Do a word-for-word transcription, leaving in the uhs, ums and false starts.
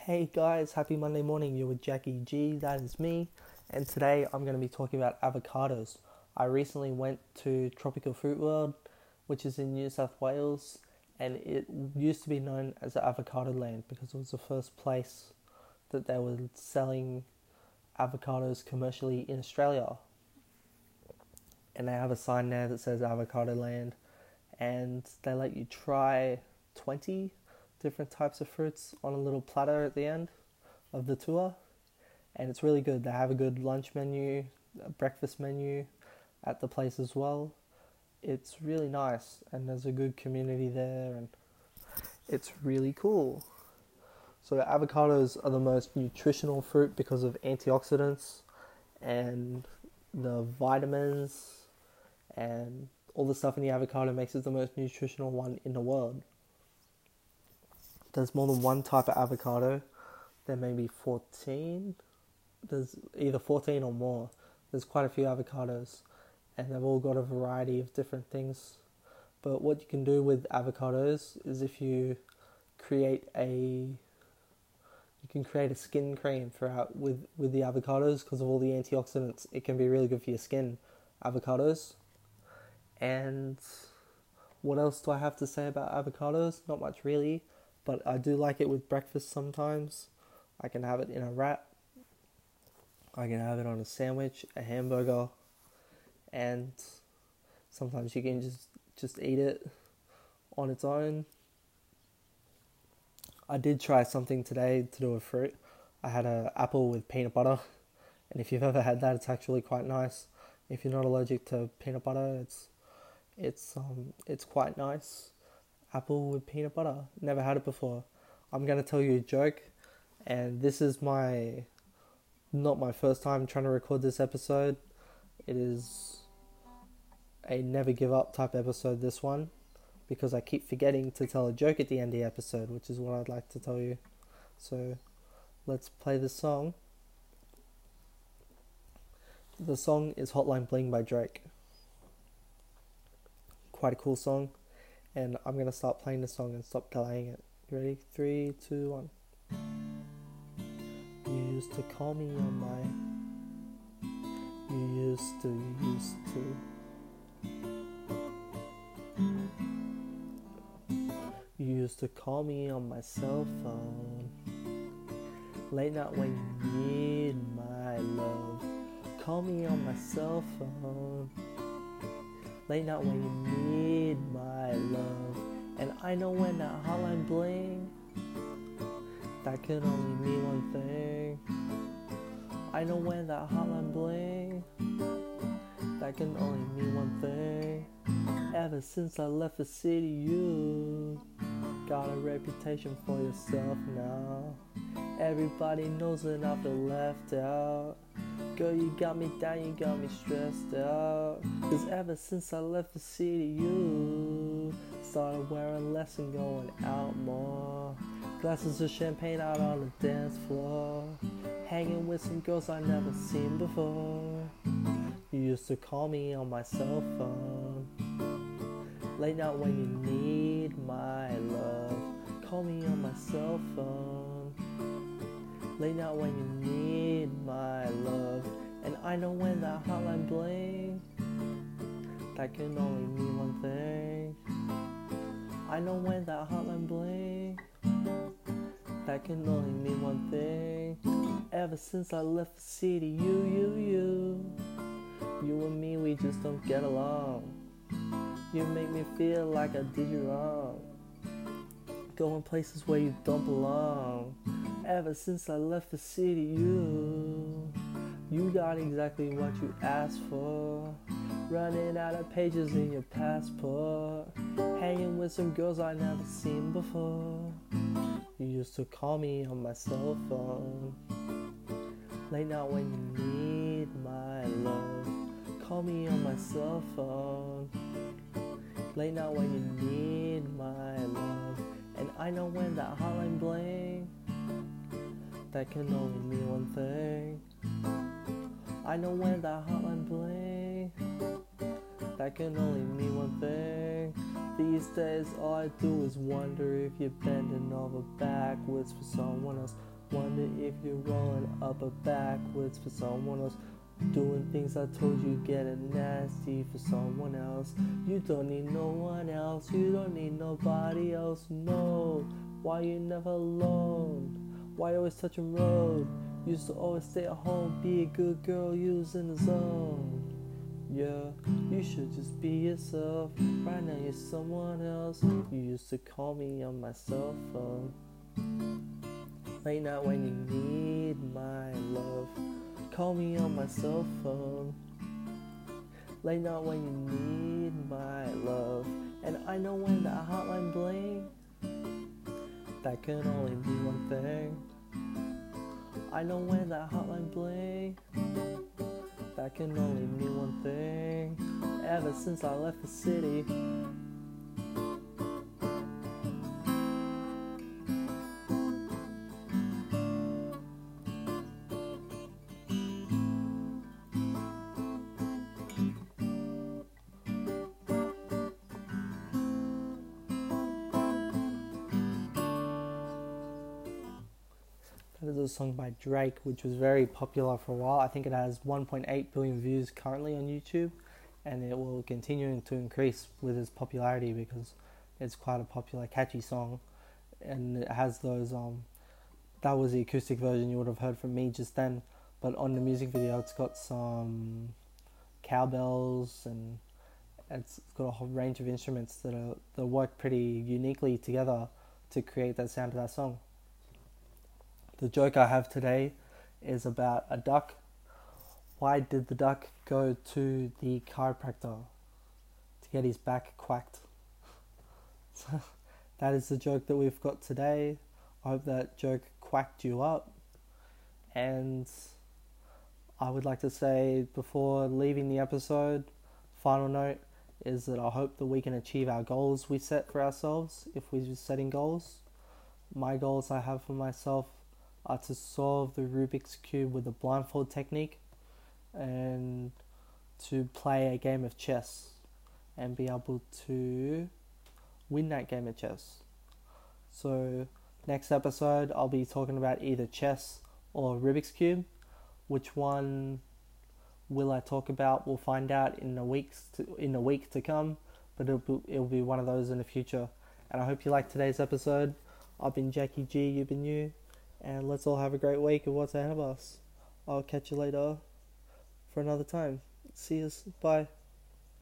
Hey guys, happy Monday morning. You're with Jackie G, that is me. And today I'm going to be talking about avocados. I recently went to Tropical Fruit World, which is in New South Wales, and it used to be known as the Avocado Land because it was the first place that they were selling avocados commercially in Australia. And they have a sign there that says Avocado Land, and they let you try twenty different types of fruits on a little platter at the end of the tour, and it's really good. They have a good lunch menu, a breakfast menu at the place as well. It's really nice, and there's a good community there, and it's really cool. So avocados are the most nutritional fruit because of antioxidants and the vitamins and all the stuff in the avocado makes it the most nutritional one in the world. There's more than one type of avocado. There may be fourteen. There's either fourteen or more. There's quite a few avocados, and they've all got a variety of different things. But what you can do with avocados is if you create a, you can create a skin cream throughout with, with the avocados because of all the antioxidants. It can be really good for your skin, avocados. And what else do I have to say about avocados? Not much really. But I do like it with breakfast sometimes. I can have it in a wrap. I can have it on a sandwich, a hamburger. And sometimes you can just, just eat it on its own. I did try something today to do with fruit. I had an apple with peanut butter. And if you've ever had that, it's actually quite nice. If you're not allergic to peanut butter, it's it's um it's quite nice. Apple with peanut butter. Never had it before. I'm going to tell you a joke, and this is my, not my first time trying to record this episode. It is a never give up type episode, this one, because I keep forgetting to tell a joke at the end of the episode, which is what I'd like to tell you. So, let's play the song. The song is Hotline Bling by Drake. Quite a cool song. And I'm going to start playing the song and stop delaying it. You ready? Three, two, one. You used to call me on my... You used to, you used to... You used to call me on my cell phone. Late night when you need my love. Call me on my cell phone. Late night when you need my love. And I know when that hotline bling, that can only mean one thing. I know when that hotline bling, that can only mean one thing. Ever since I left the city, you got a reputation for yourself now. Everybody knows that I feel left out. Girl, you got me down, you got me stressed out. Cause ever since I left the city, you started wearing less and going out more. Glasses of champagne out on the dance floor. Hanging with some girls I never seen before. You used to call me on my cell phone. Late night when you need my love. Call me on my cell phone. Late night when you need my love. And I know when that hotline bling, that can only mean one thing. I know when that hotline bling, that can only mean one thing. Ever since I left the city, you, you, you You and me, we just don't get along. You make me feel like I did you wrong. Going places where you don't belong. Ever since I left the city, you You got exactly what you asked for. Running out of pages in your passport. Hanging with some girls I never seen before. You used to call me on my cell phone. Late night when you need my love. Call me on my cell phone. Late night when you need my love. And I know when that hotline bling, that can only mean one thing. I know when that hotline bling, that can only mean one thing. These days all I do is wonder if you're bending over backwards for someone else. Wonder if you're rolling up or backwards for someone else. Doing things I told you, getting nasty for someone else. You don't need no one else, you don't need nobody else, no. Why you never alone? Why you always touching road? Used to always stay at home, be a good girl, you was in the zone. Yeah, you should just be yourself. Right now you're someone else. You used to call me on my cell phone. Late night when you need my love. Call me on my cell phone. Late night when you need my love. And I know when that hotline bling, that can only mean one thing. I know when that hotline bling, that can only mean one thing. Ever since I left the city, that is a song by Drake, which was very popular for a while. I think it has one point eight billion views currently on YouTube, and it will continue to increase with its popularity because it's quite a popular, catchy song, and it has those. Um, that was the acoustic version you would have heard from me just then, but on the music video, it's got some cowbells and it's got a whole range of instruments that are that work pretty uniquely together to create that sound of that song. The joke I have today is about a duck. Why did the duck go to the chiropractor? To get his back quacked. So that is the joke that we've got today. I hope that joke quacked you up. And I would like to say before leaving the episode, final note is that I hope that we can achieve our goals we set for ourselves if we're setting goals. My goals I have for myself are to solve the Rubik's Cube with a blindfold technique and to play a game of chess and be able to win that game of chess. So next episode I'll be talking about either chess or Rubik's Cube. Which one will I talk about? We'll find out in the weeks to, in a week to come, but it'll be, it'll be one of those in the future. And I hope you liked today's episode. I've been Jackie G, you've been you. And let's all have a great week of what's ahead of us. I'll catch you later for another time. See you. Bye.